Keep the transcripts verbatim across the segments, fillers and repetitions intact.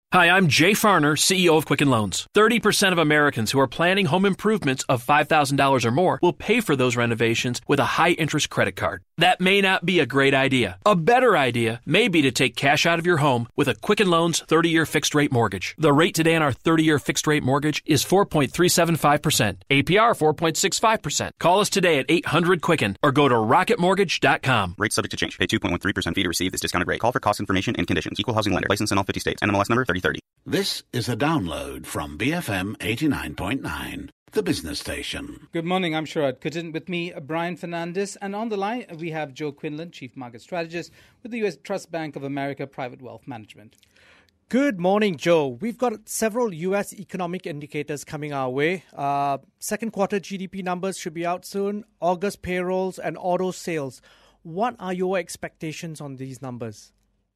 Hi, I'm Jay Farner, C E O of Quicken Loans. thirty percent of Americans who are planning home improvements of five thousand dollars or more will pay for those renovations with a high-interest credit card. That may not be a great idea. A better idea may be to take cash out of your home with a Quicken Loans thirty-year fixed-rate mortgage. The rate today on our thirty-year fixed-rate mortgage is four point three seven five percent. A P R four point six five percent. Call us today at eight hundred Quicken or go to rocket mortgage dot com. Rates subject to change. Pay two point one three percent fee to receive this discounted rate. Call for cost information and conditions. Equal housing lender. License in all fifty states. N M L S number thirty thirty. This is a download from B F M eighty-nine point nine, the business station. Good morning, I'm Sharad Kuttin. With me, Brian Fernandez. And on the line, we have Joe Quinlan, Chief Market Strategist with the U S Trust Bank of America Private Wealth Management. Good morning, Joe. We've got several U S economic indicators coming our way. Uh, second quarter G D P numbers should be out soon. August payrolls and auto sales. What are your expectations on these numbers?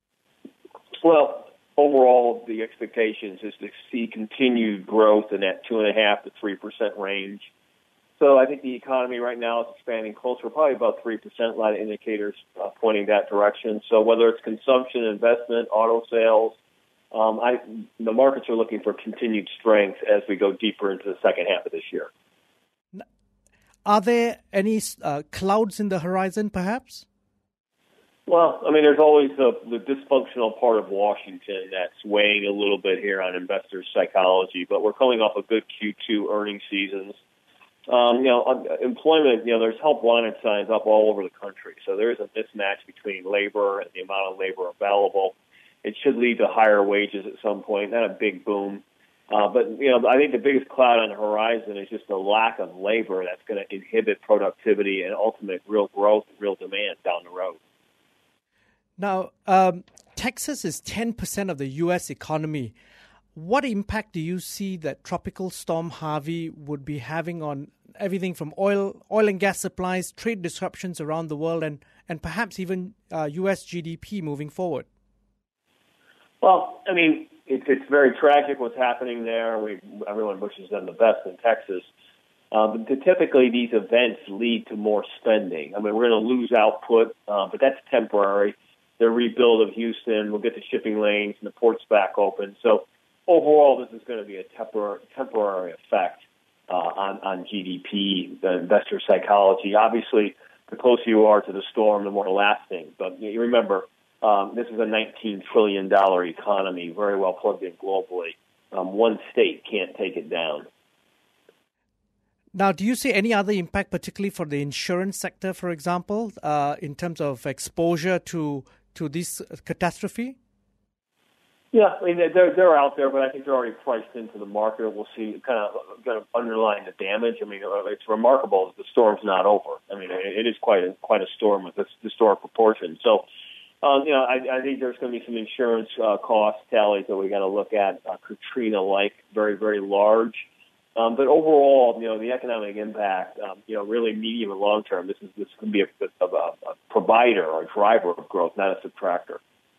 Well, overall, the expectations is to see continued growth in that two and a half to three percent range. So I think the economy right now is expanding closer, probably about three percent. A lot of indicators uh, pointing that direction. So whether it's consumption, investment, auto sales, um, I, the markets are looking for continued strength as we go deeper into the second half of this year. Are there any uh, clouds in the horizon, perhaps? Well, I mean, there's always the, the dysfunctional part of Washington that's weighing a little bit here on investor psychology, but we're coming off a good Q two earnings seasons. Um, you know, employment, you know, there's help wanted signs up all over the country, so there is a mismatch between labor and the amount of labor available. It should lead to higher wages at some point, not a big boom. Uh, but, you know, I think the biggest cloud on the horizon is just the lack of labor that's going to inhibit productivity and ultimate real growth and real demand down the road. Now, um, Texas is ten percent of the U S economy. What impact do you see that Tropical Storm Harvey would be having on everything from oil, oil and gas supplies, trade disruptions around the world, and, and perhaps even uh, U S G D P moving forward? Well, I mean, it's it's very tragic what's happening there. We everyone wishes them the best in Texas. Uh, but typically, these events lead to more spending. I mean, we're going to lose output, uh, but that's temporary. The rebuild of Houston, we'll get the shipping lanes and the ports back open. So overall, this is going to be a tempor- temporary effect uh, on, on G D P, the investor psychology. Obviously, the closer you are to the storm, the more lasting. But you remember, um, this is a nineteen trillion dollars economy, very well plugged in globally. Um, one state can't take it down. Now, do you see any other impact, particularly for the insurance sector, for example, uh, in terms of exposure to to this catastrophe? Yeah, I mean, they're, they're out there, but I think they're already priced into the market. We'll see kind of, kind of underlying the damage. I mean, it's remarkable that the storm's not over. I mean, it is quite a, quite a storm with historic proportions. So, um, you know, I, I think there's going to be some insurance uh, cost tallies that we got to look at. Uh, Katrina-like, very, very large. Um, but overall, you know, the economic impact, um, you know, really medium and long term, this is this can be a, a, a provider or a driver of growth, not a subtractor.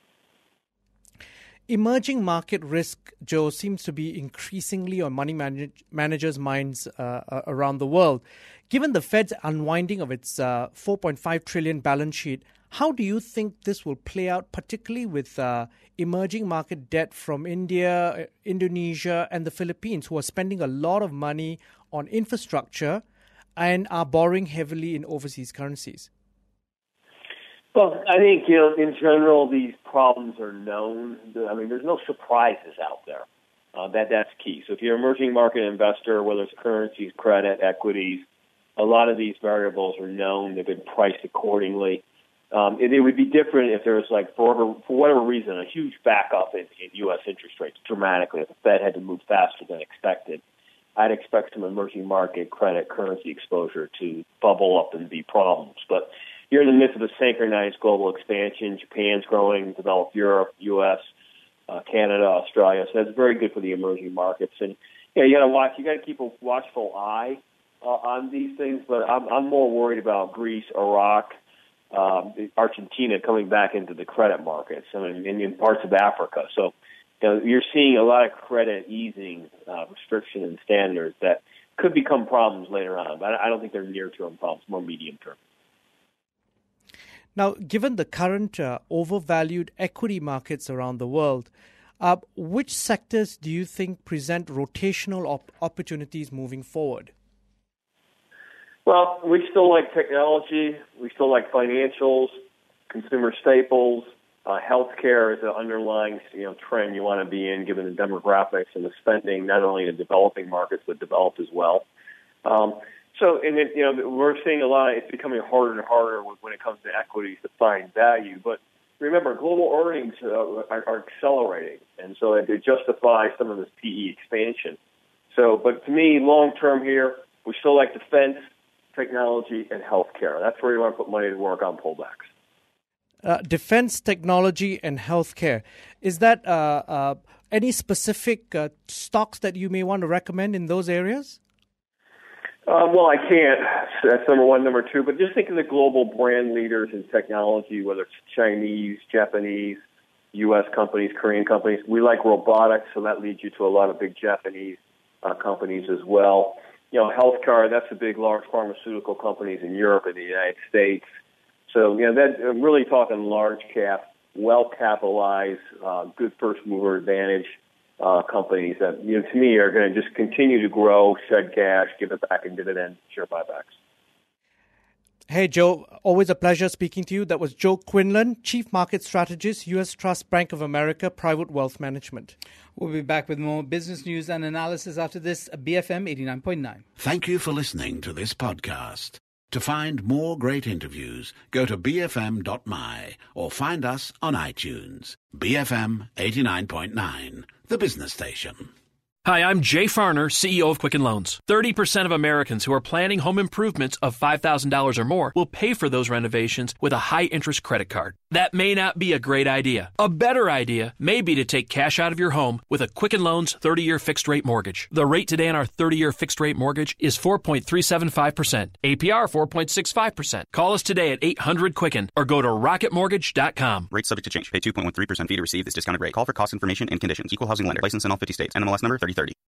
Emerging market risk, Joe, seems to be increasingly on money manage- managers' minds uh, around the world. Given the Fed's unwinding of its uh, four point five trillion dollars balance sheet, how do you think this will play out, particularly with uh, emerging market debt from India, Indonesia, and the Philippines, who are spending a lot of money on infrastructure and are borrowing heavily in overseas currencies? Well, I think, you know, in general, these problems are known. I mean, there's no surprises out there. Uh, that that's key. So if you're an emerging market investor, whether it's currencies, credit, equities, a lot of these variables are known. They've been priced accordingly. Um, it, it would be different if there was, like, for whatever, for whatever reason, a huge backup in, in U S interest rates dramatically. If the Fed had to move faster than expected, I'd expect some emerging market credit currency exposure to bubble up and be problems. But you're in the midst of a synchronized global expansion. Japan's growing, developed Europe, U S, uh, Canada, Australia. So that's very good for the emerging markets. And yeah, you got to watch. You got to keep a watchful eye uh, on these things. But I'm, I'm more worried about Greece, Iraq, um, Argentina coming back into the credit markets, I mean, in, in parts of Africa. So you know, you're seeing a lot of credit easing uh, restriction and standards that could become problems later on. But I don't think they're near-term problems, more medium-term. Now, given the current uh, overvalued equity markets around the world, Uh, which sectors do you think present rotational op- opportunities moving forward? Well, we still like technology. We still like financials, consumer staples. Uh, healthcare is an underlying, you know, trend you want to be in, given the demographics and the spending, not only in developing markets but developed as well. Um, so, and it, you know, we're seeing a lot. It's becoming harder and harder when it comes to equities to find value. But remember, global earnings uh, are, are accelerating, and so they justify some of this P E expansion. So, but to me, long term here, we still like defense, technology, and healthcare. That's where you want to put money to work on pullbacks. Uh, defense, technology, and healthcare. Is that uh, uh, any specific uh, stocks that you may want to recommend in those areas? Uh, well, I can't. That's number one. Number two, but just think of the global brand leaders in technology, whether it's Chinese, Japanese, U S companies, Korean companies. We like robotics, so that leads you to a lot of big Japanese uh, companies as well. You know, healthcare, that's the big, large pharmaceutical companies in Europe and the United States. So, you know, that, I'm really talking large cap, well-capitalized, uh, good first-mover advantage uh, companies that, you know, to me are going to just continue to grow, shed cash, give it back in dividend, share buybacks. Hey, Joe, always a pleasure speaking to you. That was Joe Quinlan, Chief Market Strategist, U S Trust Bank of America, Private Wealth Management. We'll be back with more business news and analysis after this. B F M eighty-nine point nine. Thank you for listening to this podcast. To find more great interviews, go to b f m dot m y or find us on iTunes. B F M eighty-nine point nine, the business station. Hi, I'm Jay Farner, C E O of Quicken Loans. thirty percent of Americans who are planning home improvements of five thousand dollars or more will pay for those renovations with a high-interest credit card. That may not be a great idea. A better idea may be to take cash out of your home with a Quicken Loans thirty-year fixed-rate mortgage. The rate today on our thirty-year fixed-rate mortgage is four point three seven five percent. A P R four point six five percent. Call us today at eight hundred Quicken or go to rocket mortgage dot com. Rates subject to change. Pay two point one three percent fee to receive this discounted rate. Call for cost information and conditions. Equal housing lender. License in all fifty states. N M L S number thirty thirty.